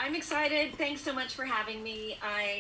I'm excited. Thanks so much for having me.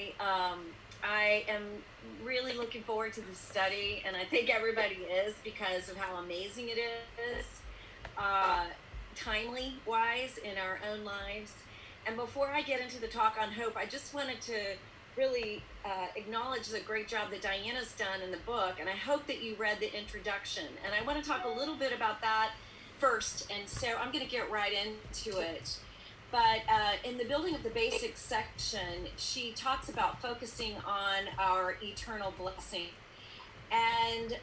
I am really looking forward to this study, and I think everybody is because of how amazing it is, uh, timely wise in our own lives. And before I get into the talk on hope, I just wanted to really acknowledge the great job that Diana's done in the book, and I hope that you read the introduction. And I want to talk a little bit about that first, and so I'm going to get right into it. But in the building of the basics section, she talks about focusing on our eternal blessing. And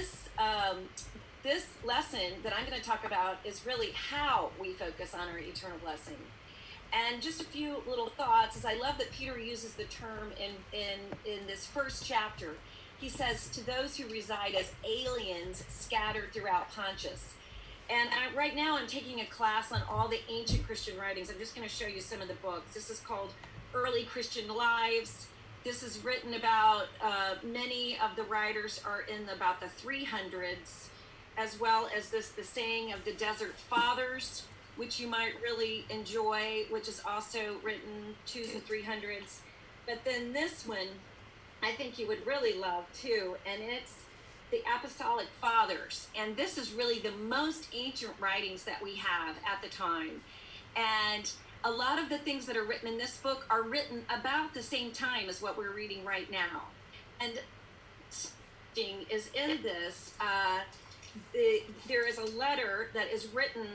this lesson that I'm going to talk about is really how we focus on our eternal blessing. And just a few little thoughts, as I love that Peter uses the term in this first chapter. He says, to those who reside as aliens scattered throughout Pontus. And right now I'm taking a class on all the ancient Christian writings. I'm just going to show you some of the books. This is called Early Christian Lives. This is written about, many of the writers are in about the 300s, as well as the saying of the Desert Fathers, which you might really enjoy, which is also written 2s and 300s. But then this one, I think you would really love too, and it's the Apostolic Fathers. And this is really the most ancient writings that we have at the time. And a lot of the things that are written in this book are written about the same time as what we're reading right now. And is in this, there is a letter that is written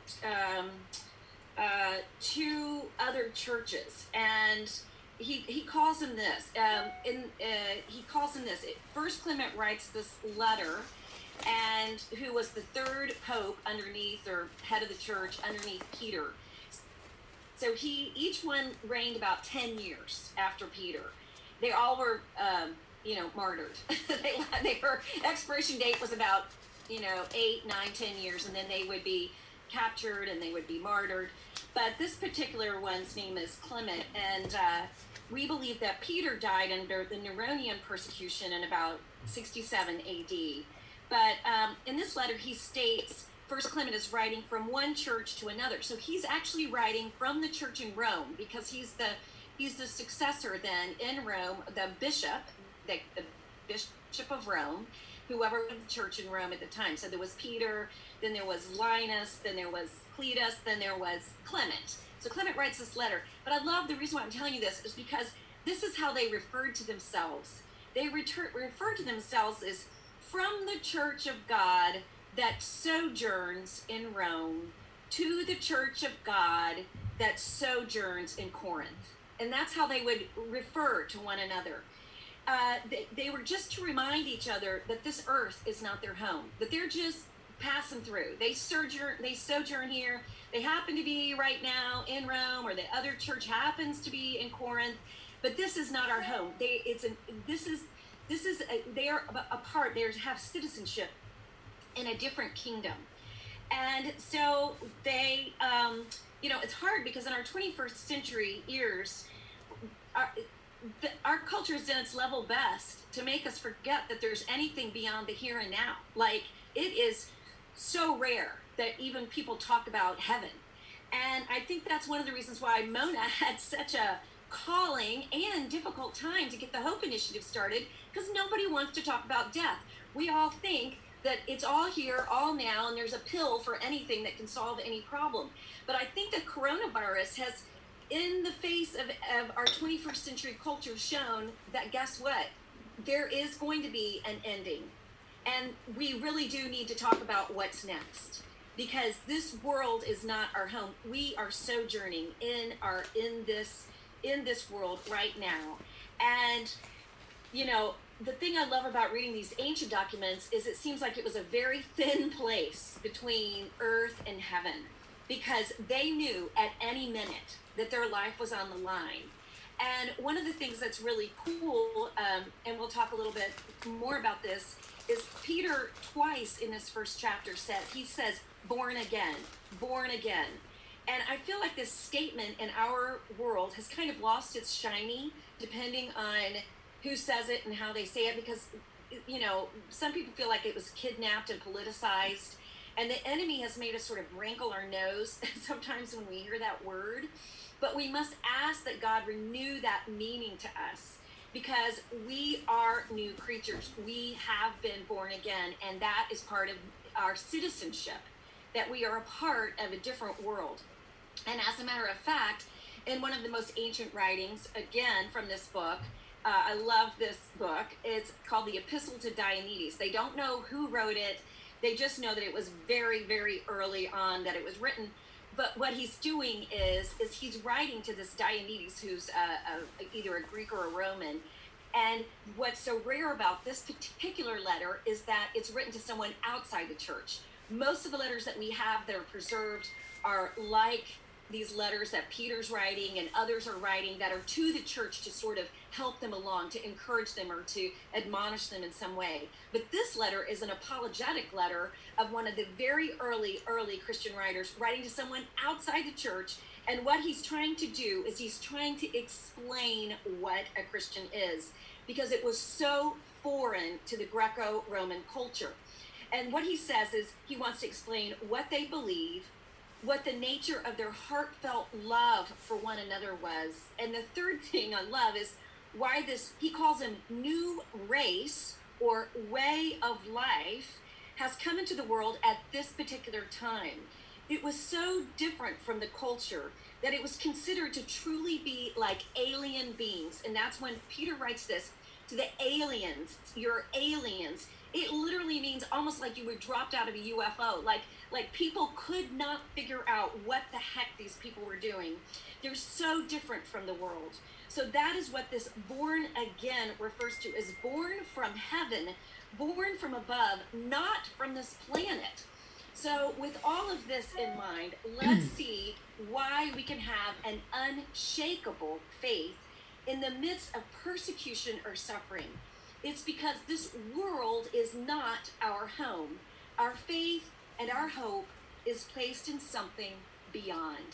to other churches, and he calls him this. He calls him this. First Clement writes this letter, and who was the third pope underneath, or head of the church underneath Peter. So each one reigned about 10 years after Peter. They all were, martyred. they were, expiration date was about, 8, 9, 10 years, and then they would be captured and they would be martyred. But this particular one's name is Clement, and we believe that Peter died under the Neronian persecution in about 67 AD. But in this letter, he states, First Clement is writing from one church to another. So he's actually writing from the church in Rome, because he's the successor then in Rome, the bishop of Rome, whoever was the church in Rome at the time. So there was Peter, then there was Linus, then there was Cletus, then there was Clement. So Clement writes this letter. But I love, the reason why I'm telling you this is because this is how they referred to themselves. They refer to themselves as from the church of God that sojourns in Rome to the church of God that sojourns in Corinth. And that's how they would refer to one another. They were just to remind each other that this earth is not their home, that they're just passing through. They sojourn here. They happen to be right now in Rome, or the other church happens to be in Corinth, but this is not our home. They are a part. They have citizenship in a different kingdom, and so they, it's hard because in our 21st century years, our culture has done its level best to make us forget that there's anything beyond the here and now. Like, it is so rare that even people talk about heaven. And I think that's one of the reasons why Mona had such a calling and difficult time to get the Hope Initiative started, because nobody wants to talk about death. We all think that it's all here, all now, and there's a pill for anything that can solve any problem. But I think the coronavirus has, in the face of our 21st century culture, shown that, guess what? There is going to be an ending. And we really do need to talk about what's next, because this world is not our home. We are sojourning in this world right now. And, the thing I love about reading these ancient documents is it seems like it was a very thin place between earth and heaven, because they knew at any minute that their life was on the line. And one of the things that's really cool, and we'll talk a little bit more about this, is Peter twice in this first chapter says, born again, born again. And I feel like this statement in our world has kind of lost its shiny, depending on who says it and how they say it, because, some people feel like it was kidnapped and politicized. And the enemy has made us sort of wrinkle our nose sometimes when we hear that word. But we must ask that God renew that meaning to us, because we are new creatures. We have been born again, and that is part of our citizenship, that we are a part of a different world. And as a matter of fact, in one of the most ancient writings, again from this book, I love this book. It's called the Epistle to Diomedes. They don't know who wrote it. They just know that it was very, very early on that it was written. But what he's doing is he's writing to this Diomedes, who's either a Greek or a Roman. And what's so rare about this particular letter is that it's written to someone outside the church. Most of the letters that we have that are preserved are like these letters that Peter's writing and others are writing that are to the church to sort of help them along, to encourage them or to admonish them in some way. But this letter is an apologetic letter of one of the very early Christian writers writing to someone outside the church. And what he's trying to do is he's trying to explain what a Christian is, because it was so foreign to the Greco-Roman culture. And what he says is he wants to explain what they believe, what the nature of their heartfelt love for one another was. And the third thing on love is why this, he calls them new race or way of life, has come into the world at this particular time. It was so different from the culture that it was considered to truly be like alien beings. And that's when Peter writes this to the aliens, you're aliens. It literally means almost like you were dropped out of a UFO. Like people could not figure out what the heck these people were doing. They're so different from the world. So that is what this born again refers to as born from heaven, born from above, not from this planet. So with all of this in mind, let's see why we can have an unshakable faith in the midst of persecution or suffering. It's because this world is not our home. Our faith and our hope is placed in something beyond.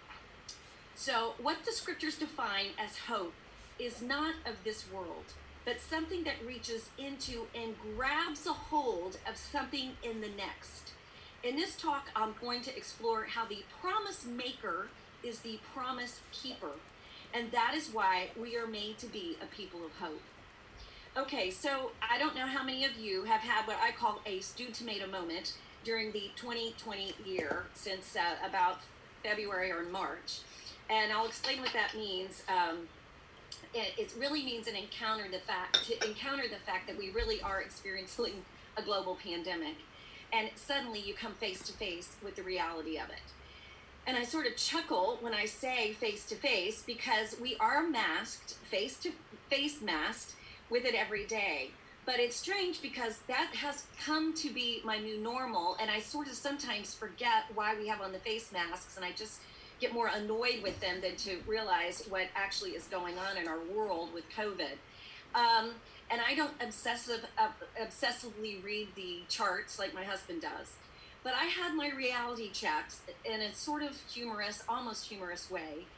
So what the scriptures define as hope is not of this world, but something that reaches into and grabs a hold of something in the next. In this talk, I'm going to explore how the promise maker is the promise keeper. And that is why we are made to be a people of hope. Okay, so I don't know how many of you have had what I call a stewed tomato moment during the 2020 year since about February or March. And I'll explain what that means. It really means to encounter the fact that we really are experiencing a global pandemic. And suddenly you come face to face with the reality of it. And I sort of chuckle when I say face to face, because we are masked, face to face masked with it every day. But it's strange because that has come to be my new normal, and I sort of sometimes forget why we have on the face masks, and I just get more annoyed with them than to realize what actually is going on in our world with COVID. And I don't obsessively read the charts like my husband does. But I had my reality checks in a sort of humorous, almost humorous way,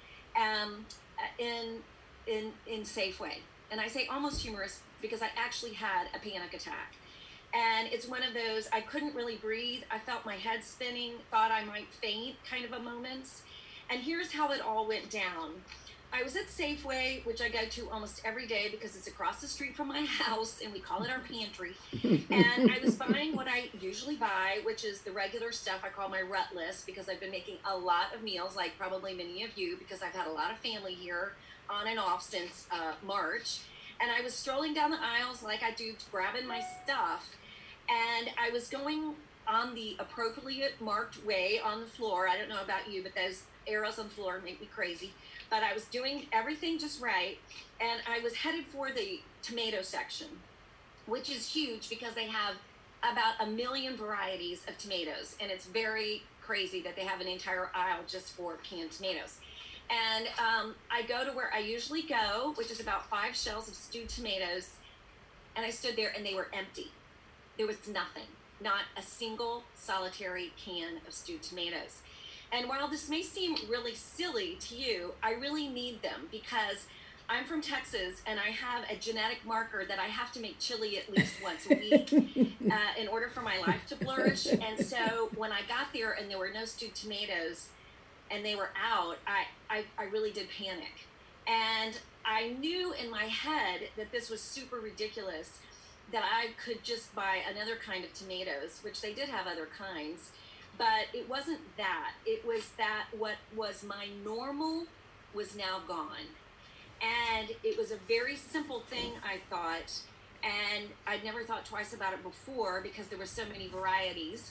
in Safeway. And I say almost humorous because I actually had a panic attack. And it's one of those, I couldn't really breathe. I felt my head spinning, thought I might faint kind of a moments. And here's how it all went down. I was at Safeway, which I go to almost every day because it's across the street from my house, and we call it our pantry. And I was buying what I usually buy, which is the regular stuff I call my rut list, because I've been making a lot of meals, like probably many of you, because I've had a lot of family here on and off since March. And I was strolling down the aisles like I do, grabbing my stuff. And I was going on the appropriately marked way on the floor. I don't know about you, but those arrows on the floor make me crazy. But I was doing everything just right. And I was headed for the tomato section, which is huge because they have about 1 million varieties of tomatoes. And it's very crazy that they have an entire aisle just for canned tomatoes. And I go to where I usually go, which is about 5 shells of stewed tomatoes. And I stood there and they were empty. There was nothing, not a single solitary can of stewed tomatoes. And while this may seem really silly to you, I really need them because I'm from Texas and I have a genetic marker that I have to make chili at least once a week in order for my life to flourish. And so when I got there and there were no stewed tomatoes, and they were out, I really did panic. And I knew in my head that this was super ridiculous, that I could just buy another kind of tomatoes, which they did have other kinds, but it wasn't that. It was that what was my normal was now gone. And it was a very simple thing, I thought, and I'd never thought twice about it before because there were so many varieties,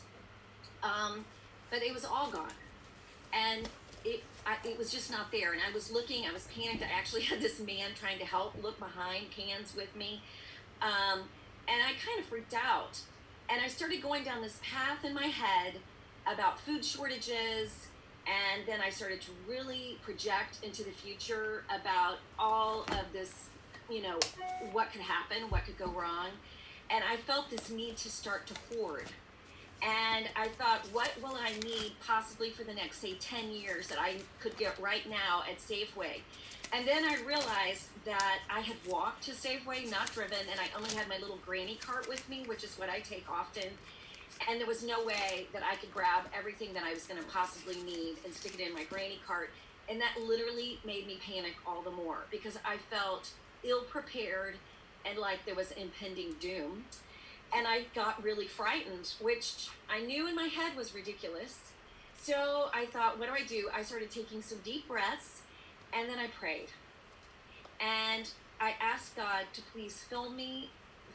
but it was all gone. And it was just not there. And I was looking, I was panicked. I actually had this man trying to help look behind cans with me. And I kind of freaked out. And I started going down this path in my head about food shortages. And then I started to really project into the future about all of this, what could happen, what could go wrong. And I felt this need to start to hoard. And I thought, what will I need possibly for the next, say, 10 years that I could get right now at Safeway? And then I realized that I had walked to Safeway, not driven, and I only had my little granny cart with me, which is what I take often. And there was no way that I could grab everything that I was going to possibly need and stick it in my granny cart. And that literally made me panic all the more because I felt ill-prepared and like there was impending doom. And I got really frightened, which I knew in my head was ridiculous. So I thought, what do? I started taking some deep breaths, and then I prayed. And I asked God to please fill me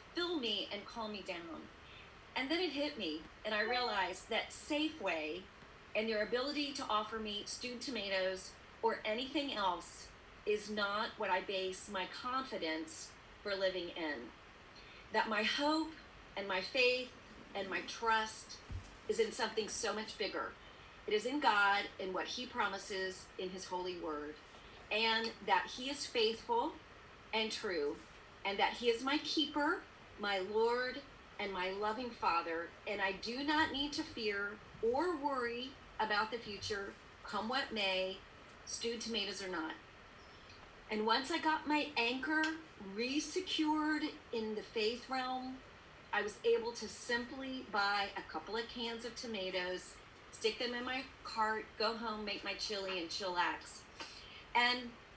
and calm me down. And then it hit me, and I realized that Safeway and their ability to offer me stewed tomatoes or anything else is not what I base my confidence for living in. That my hope and my faith and my trust is in something so much bigger. It is in God and what He promises in His holy word, and that He is faithful and true, and that He is my keeper, my Lord, and my loving Father, and I do not need to fear or worry about the future, come what may, stewed tomatoes or not. And once I got my anchor re-secured in the faith realm, I was able to simply buy a couple of cans of tomatoes, stick them in my cart, go home, make my chili, and chillax. And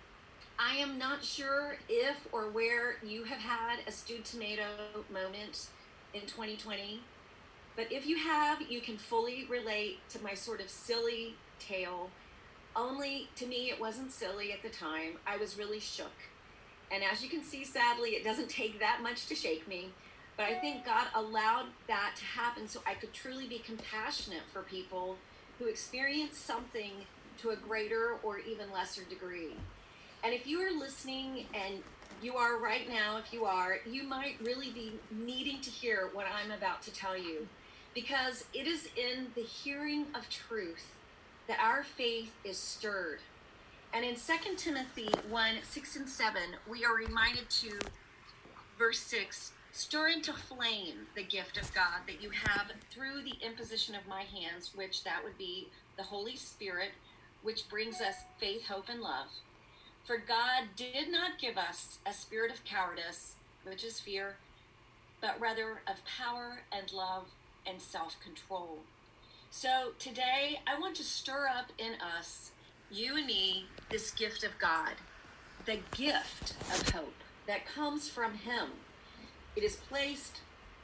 I am not sure if or where you have had a stewed tomato moment in 2020, but if you have, you can fully relate to my sort of silly tale. Only to me, it wasn't silly at the time. I was really shook. And as you can see, sadly, it doesn't take that much to shake me. But I think God allowed that to happen so I could truly be compassionate for people who experience something to a greater or even lesser degree. And if you are listening, and you are right now, if you are, you might really be needing to hear what I'm about to tell you, because it is in the hearing of truth that our faith is stirred. And in 2 Timothy 1:6-7, we are reminded to verse 6, stir into flame the gift of God that you have through the imposition of my hands, which that would be the Holy Spirit, which brings us faith, hope, and love. For God did not give us a spirit of cowardice, which is fear, but rather of power and love and self-control. So today I want to stir up in us, you and me, this gift of God, the gift of hope that comes from Him. It is placed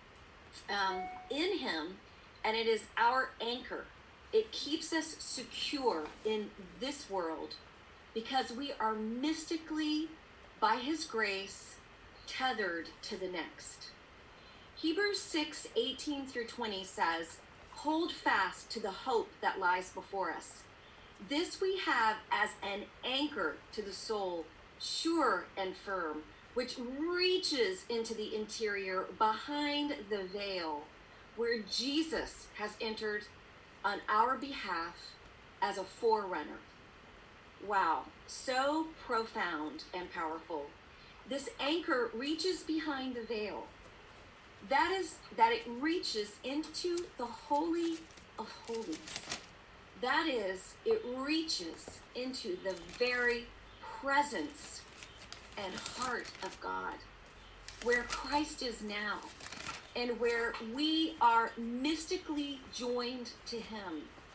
in Him, and it is our anchor. It keeps us secure in this world because we are mystically, by His grace, tethered to the next. Hebrews 6:18-20 says, hold fast to the hope that lies before us. This we have as an anchor to the soul, sure and firm, which reaches into the interior behind the veil, where Jesus has entered on our behalf as a forerunner. Wow, so profound and powerful. This anchor reaches behind the veil. That is, that it reaches into the Holy of Holies. That is, it reaches into the very presence and heart of God, where Christ is now, and where we are mystically joined to Him.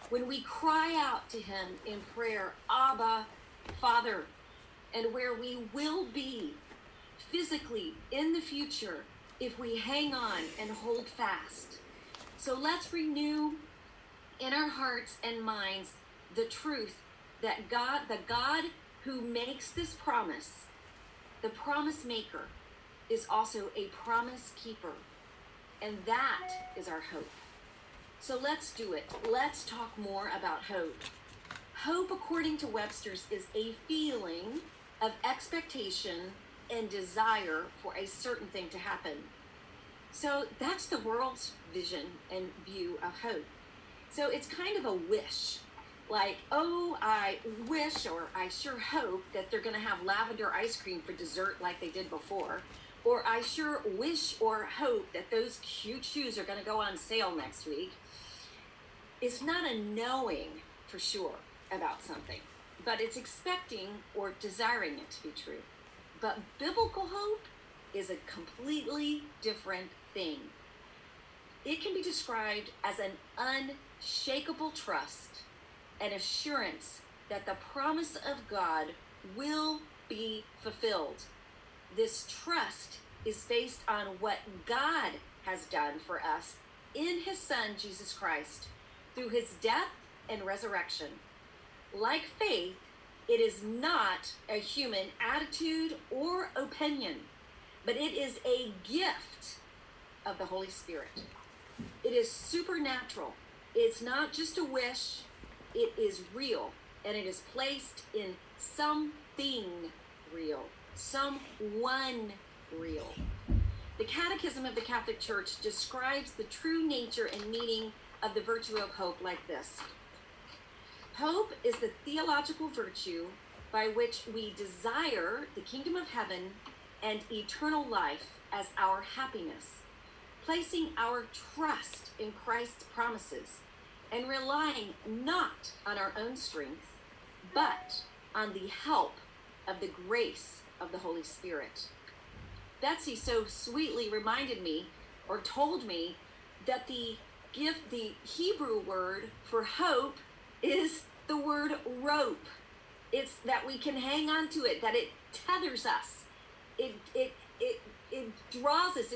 when we cry out to him in prayer, Abba, Father, and where we will be physically in the future if we hang on and hold fast. So let's renew in our hearts and minds the truth that God, the God who makes this promise, the promise maker, is also a promise keeper. And that is our hope. So let's do it. Let's talk more about hope. Hope, according to Webster's, is a feeling of expectation and desire for a certain thing to happen. So that's the world's vision and view of hope. So it's kind of a wish. Like, oh, I wish, or I sure hope that they're going to have lavender ice cream for dessert like they did before. Or I sure wish or hope that those cute shoes are going to go on sale next week. It's not a knowing for sure about something, but it's expecting or desiring it to be true. But biblical hope is a completely different thing. It can be described as an unshakable trust and assurance that the promise of God will be fulfilled. This trust is based on what God has done for us in his Son, Jesus Christ, through his death and resurrection. Like faith, it is not a human attitude or opinion, but it is a gift of the Holy Spirit. It is supernatural. It's not just a wish. It is real, and it is placed in something real, someone real. The Catechism of the Catholic Church describes the true nature and meaning of the virtue of hope like this. Hope is the theological virtue by which we desire the kingdom of heaven and eternal life as our happiness, placing our trust in Christ's promises and relying not on our own strength, but on the help of the grace of the Holy Spirit. Betsy so sweetly reminded me, or told me, that the Hebrew word for hope is the word rope. It's that we can hang on to it, that it tethers us. It draws us.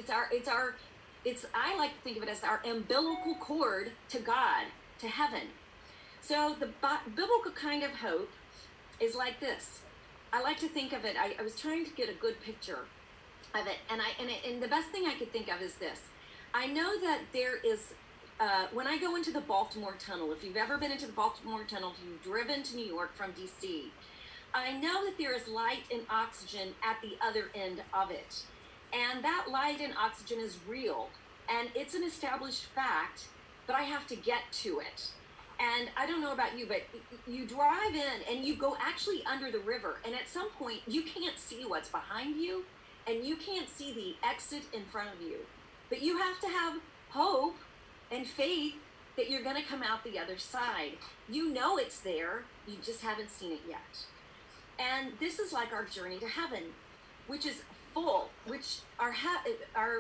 I like to think of it as our umbilical cord to God, to heaven. So the biblical kind of hope is like this. I like to think of it. I was trying to get a good picture of it, and the best thing I could think of is this. I know that there is, when I go into the Baltimore Tunnel, if you've ever been into the Baltimore Tunnel, if you've driven to New York from DC, I know that there is light and oxygen at the other end of it. And that light and oxygen is real, and it's an established fact, but I have to get to it. And I don't know about you, but you drive in and you go actually under the river, and at some point you can't see what's behind you, and you can't see the exit in front of you. But you have to have hope and faith that you're going to come out the other side. You know it's there, you just haven't seen it yet. And this is like our journey to heaven, which is full, which our heaven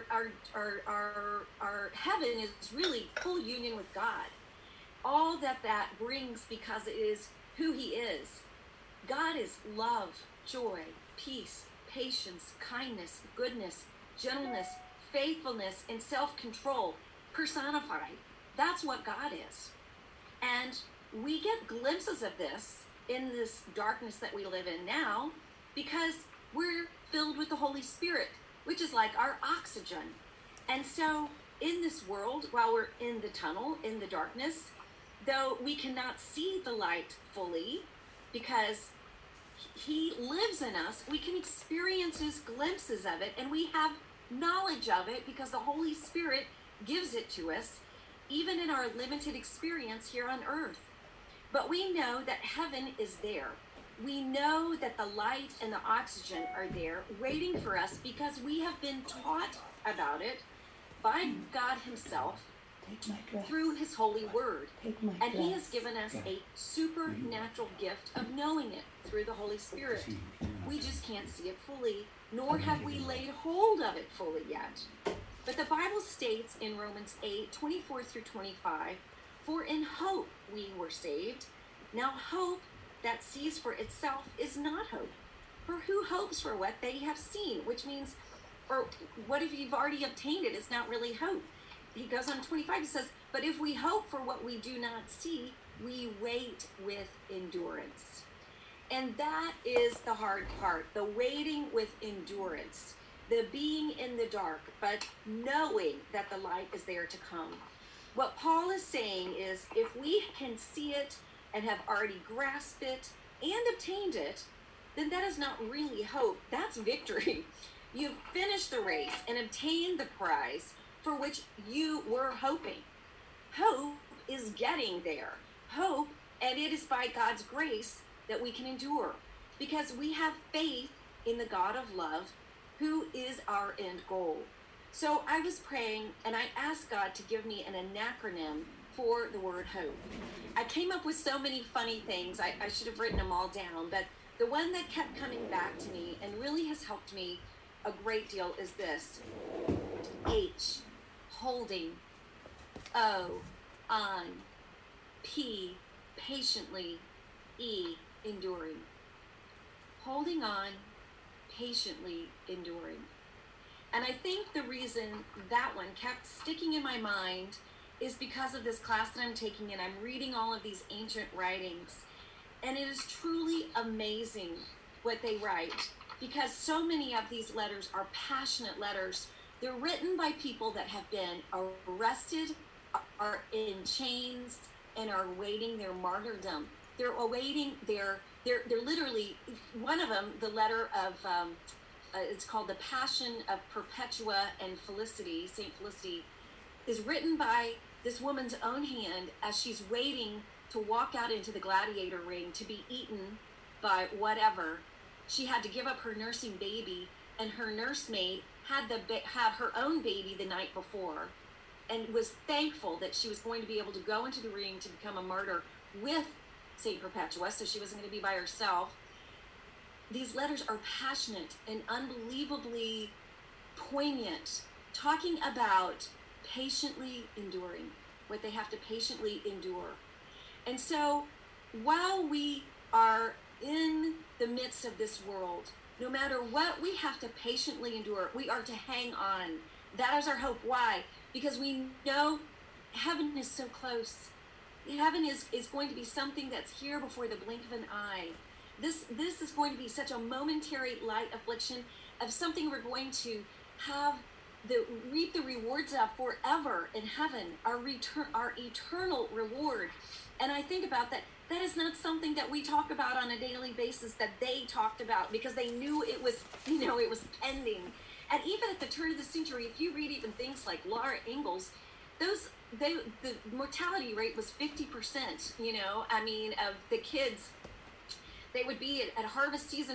is really full union with God. All that brings, because it is who he is. God is love, joy, peace, patience, kindness, goodness, gentleness, faithfulness, and self-control personified. That's what God is. And we get glimpses of this in this darkness that we live in now because we're filled with the Holy Spirit, which is like our oxygen. And so in this world, while we're in the tunnel, in the darkness, though we cannot see the light fully because he lives in us, we can experience his glimpses of it, and we have knowledge of it because the Holy Spirit gives it to us, even in our limited experience here on earth. But we know that heaven is there. We know that the light and the oxygen are there waiting for us because we have been taught about it by God himself through his holy word. And he has given us a supernatural gift of knowing it through the Holy Spirit. We just can't see it fully, nor have we laid hold of it fully yet. But the Bible states in Romans 8:24 through 25, For in hope we were saved. Now hope that sees for itself is not hope. For who hopes for what they have seen? Which means, or what if you've already obtained it? It's not really hope. He goes on 25, he says, but if we hope for what we do not see, we wait with endurance. And that is the hard part, the waiting with endurance, the being in the dark, but knowing that the light is there to come. What Paul is saying is, if we can see it and have already grasped it and obtained it, then that is not really hope. That's victory. You've finished the race and obtained the prize for which you were hoping. Hope is getting there. Hope, and it is by God's grace that we can endure, because we have faith in the God of love, who is our end goal. So I was praying and I asked God to give me an acronym for the word hope. I came up with so many funny things. I should have written them all down, but the one that kept coming back to me and really has helped me a great deal is this. H, holding. O, on. P, patiently. E, enduring. Holding on, patiently enduring. And I think the reason that one kept sticking in my mind is because of this class that I'm taking, and I'm reading all of these ancient writings. And it is truly amazing what they write, because so many of these letters are passionate letters. They're written by people that have been arrested, are in chains, and are awaiting their martyrdom. They're awaiting they're literally, one of them, the letter of, it's called The Passion of Perpetua and Felicity, St. Felicity, is written by this woman's own hand as she's waiting to walk out into the gladiator ring to be eaten by whatever. She had to give up her nursing baby, and her nursemaid had her own baby the night before, and was thankful that she was going to be able to go into the ring to become a martyr with St. Perpetua, so she wasn't going to be by herself. These letters are passionate and unbelievably poignant, talking about patiently enduring, what they have to patiently endure. And so while we are in the midst of this world, no matter what we have to patiently endure, we are to hang on. That is our hope. Why? Because we know heaven is so close. Heaven is going to be something that's here before the blink of an eye. This is going to be such a momentary light affliction of something we're going to have reap the rewards of forever in heaven, our eternal reward. And I think about that. That is not something that we talk about on a daily basis that they talked about, because they knew it was, it was pending. And even at the turn of the century, if you read even things like Laura Ingalls, the mortality rate was 50%, of the kids. They would be at harvest season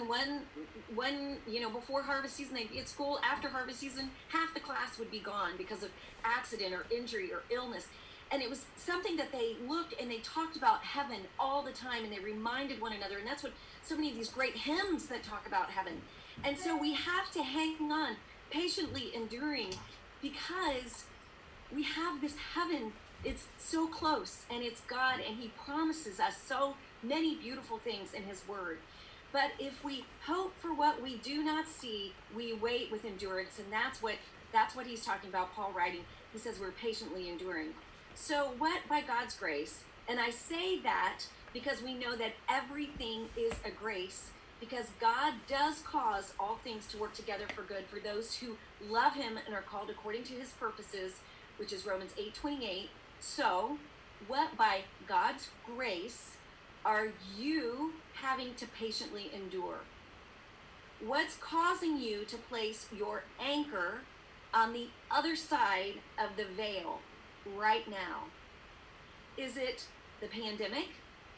before harvest season, they'd be at school. After harvest season, half the class would be gone because of accident or injury or illness. And it was something that they looked and they talked about heaven all the time, and they reminded one another. And that's what so many of these great hymns that talk about heaven. And so we have to hang on, patiently enduring, because we have this heaven. It's so close, and it's God, and He promises us so many beautiful things in His Word. But if we hope for what we do not see, we wait with endurance, and that's what he's talking about, Paul writing. He says we're patiently enduring. So what? By God's grace. And I say that because we know that everything is a grace, because God does cause all things to work together for good for those who love Him and are called according to His purposes, which is Romans 8:28. So what? By God's grace are you having to patiently endure? What's causing you to place your anchor on the other side of the veil right now? Is it the pandemic?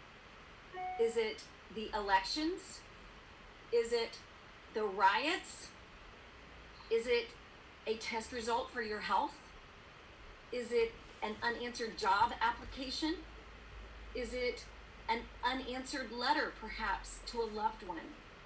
Is it the elections? Is it the riots? Is it a test result for your health? Is it an unanswered job application? Is it an unanswered letter, perhaps, to a loved one?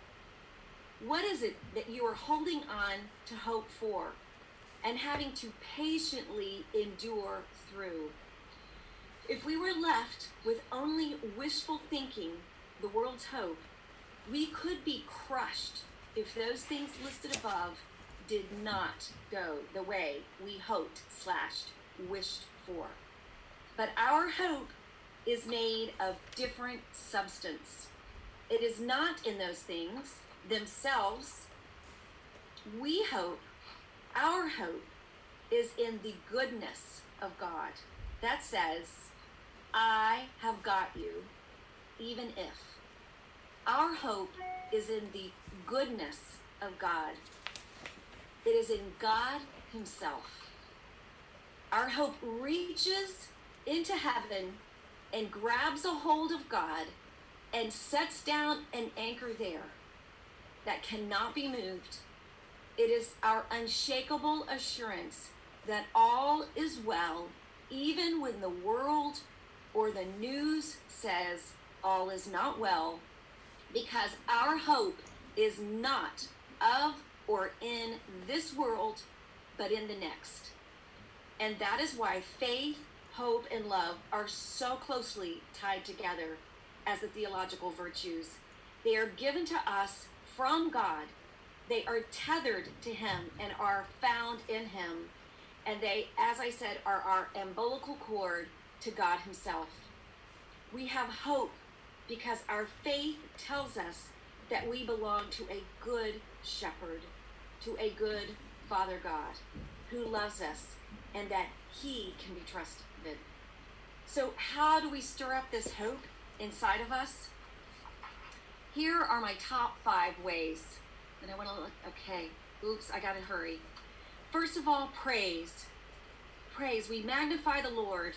What is it that you are holding on to hope for and having to patiently endure through? If we were left with only wishful thinking, the world's hope, we could be crushed if those things listed above did not go the way we hoped/wished for. But our hope is made of different substance. It is not in those things themselves. We hope, our hope is in the goodness of God. That says, I have got you, even if. Our hope is in the goodness of God. It is in God himself. Our hope reaches into heaven and grabs a hold of God and sets down an anchor there that cannot be moved. It is our unshakable assurance that all is well, even when the world or the news says all is not well, because our hope is not of or in this world, but in the next. And that is why faith, hope, and love are so closely tied together as the theological virtues. They are given to us from God. They are tethered to him and are found in him. And they, as I said, are our umbilical cord to God himself. We have hope because our faith tells us that we belong to a good shepherd, to a good Father God who loves us and that he can be trusted. So how do we stir up this hope inside of us? Here are my top 5 ways. And I want to look, okay, oops, I got to hurry. First of all, praise. Praise. We magnify the Lord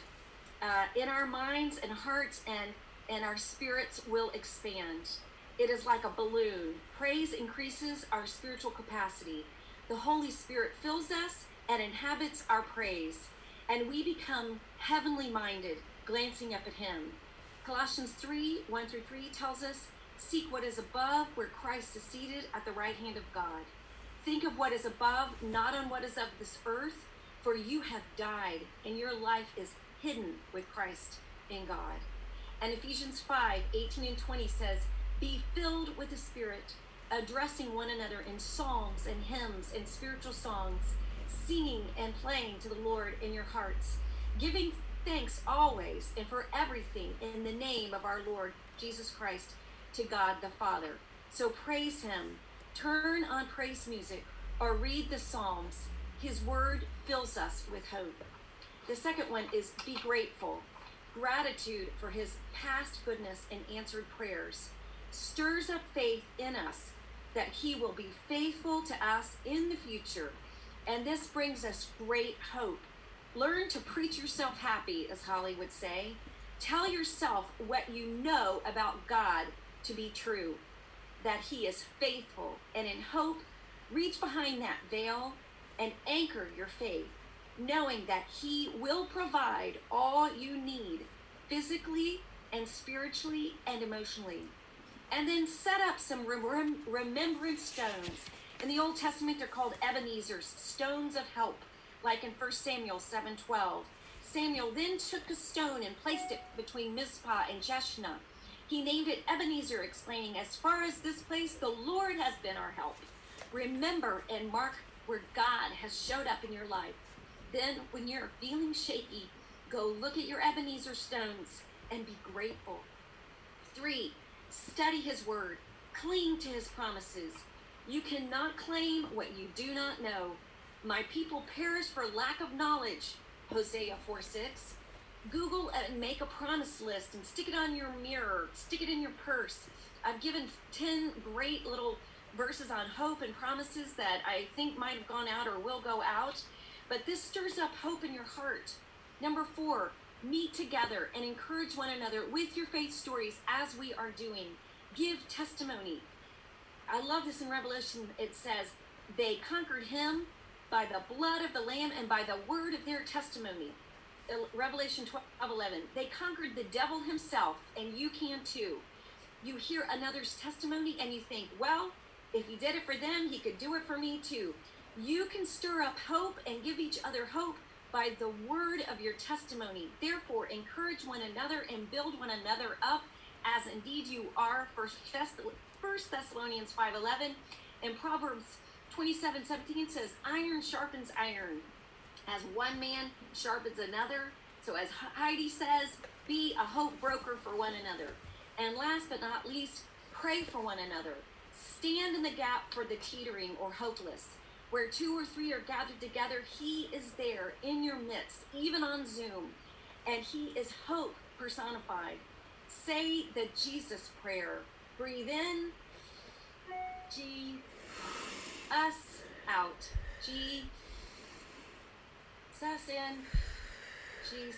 in our minds and hearts, and our spirits will expand. It is like a balloon. Praise increases our spiritual capacity. The Holy Spirit fills us and inhabits our praise, and we become heavenly minded, glancing up at him. Colossians 3:1-3 tells us, seek what is above, where Christ is seated at the right hand of God. Think of what is above, not on what is of this earth, for you have died, and your life is hidden with Christ in God. And Ephesians 5:18-20 says, be filled with the Spirit, addressing one another in psalms and hymns and spiritual songs, singing and playing to the Lord in your hearts, giving thanks always and for everything in the name of our Lord Jesus Christ to God the Father. So praise him. Turn on praise music or read the Psalms. His word fills us with hope. The second one is be grateful. Gratitude for his past goodness and answered prayers stirs up faith in us that he will be faithful to us in the future. And this brings us great hope. Learn to preach yourself happy, as Holly would say. Tell yourself what you know about God to be true, that he is faithful, and in hope, reach behind that veil and anchor your faith, knowing that he will provide all you need physically and spiritually and emotionally. And then set up some remembrance stones. In the Old Testament, they're called Ebenezer's, stones of help, like in 1 Samuel 7:12. Samuel then took a stone and placed it between Mizpah and Jeshna. He named it Ebenezer, explaining, as far as this place, the Lord has been our help. Remember and mark where God has showed up in your life. Then, when you're feeling shaky, go look at your Ebenezer stones and be grateful. 3, study his word. Cling to his promises. You cannot claim what you do not know. My people perish for lack of knowledge, Hosea 4:6. Google and make a promise list and stick it on your mirror, stick it in your purse. I've given 10 great little verses on hope and promises that I think might have gone out or will go out, but this stirs up hope in your heart. Number 4, meet together and encourage one another with your faith stories as we are doing. Give testimony. I love this in Revelation. It says, they conquered him by the blood of the Lamb and by the word of their testimony. Revelation 12:11. They conquered the devil himself, and you can too. You hear another's testimony and you think, well, if he did it for them, he could do it for me too. You can stir up hope and give each other hope by the word of your testimony. Therefore, encourage one another and build one another up, as indeed you are. 1 Thessalonians 5:11 and Proverbs 27:17 says, iron sharpens iron, as one man sharpens another. So as Heidi says, be a hope broker for one another. And last but not least, pray for one another. Stand in the gap for the teetering or hopeless. Where 2 or 3 are gathered together, he is there in your midst, even on Zoom. And he is hope personified. Say the Jesus prayer. Breathe in. G. Us out. G. Us in. Jesus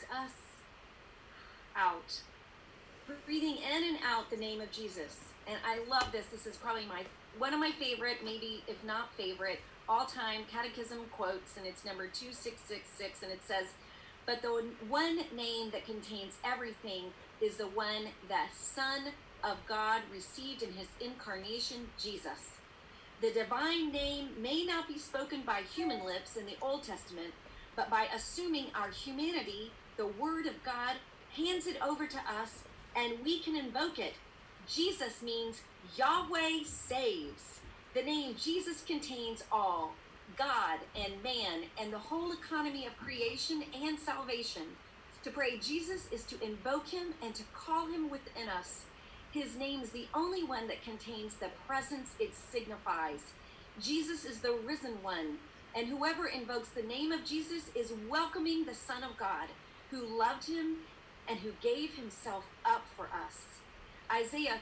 out. Breathing in and out the name of Jesus. And I love this. This is probably one of my favorite, maybe if not favorite, all-time catechism quotes, and it's number 2666, and it says, but the one name that contains everything is the one that Son of God received in his incarnation, Jesus. The divine name may not be spoken by human lips in the Old Testament, but by assuming our humanity, the Word of God hands it over to us, and we can invoke it. Jesus means Yahweh saves. The name Jesus contains all, God and man, and the whole economy of creation and salvation. To pray Jesus is to invoke him and to call him within us. His name is the only one that contains the presence it signifies. Jesus is the risen one, and whoever invokes the name of Jesus is welcoming the Son of God, who loved him and who gave himself up for us. Isaiah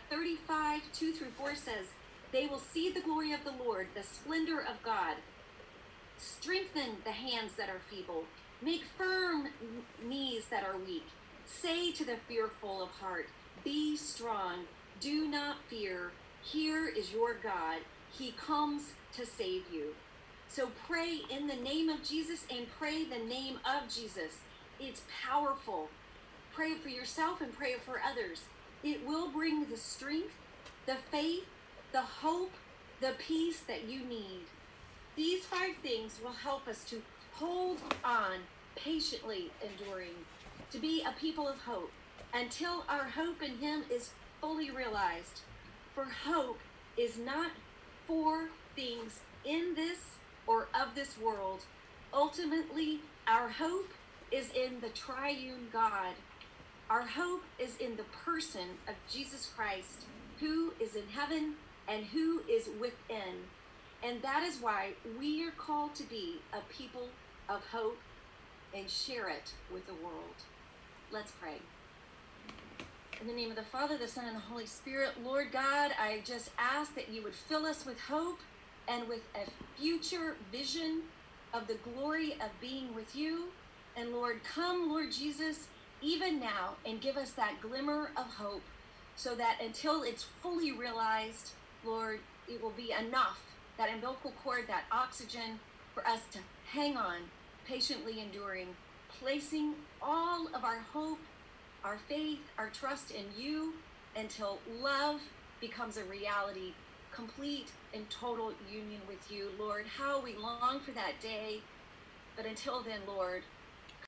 35:2-4 says, they will see the glory of the Lord, the splendor of God. Strengthen the hands that are feeble. Make firm knees that are weak. Say to the fearful of heart, be strong. Do not fear. Here is your God. He comes to save you. So pray in the name of Jesus and pray the name of Jesus. It's powerful. Pray it for yourself and pray it for others. It will bring the strength, the faith, the hope, the peace that you need. These 5 things will help us to hold on, patiently enduring, to be a people of hope until our hope in him is fully realized. For hope is not for things in this or of this world. Ultimately, our hope is in the triune God. Our hope is in the person of Jesus Christ, who is in heaven and who is within. And that is why we are called to be a people of hope and share it with the world. Let's pray. In the name of the Father, the Son, and the Holy Spirit, Lord God, I just ask that you would fill us with hope and with a future vision of the glory of being with you. And Lord, come, Lord Jesus, even now, and give us that glimmer of hope so that until it's fully realized, Lord, it will be enough, that umbilical cord, that oxygen, for us to hang on, patiently enduring, placing all of our hope, our faith, our trust in you until love becomes a reality, complete and total union with you. Lord, how we long for that day. But until then, Lord,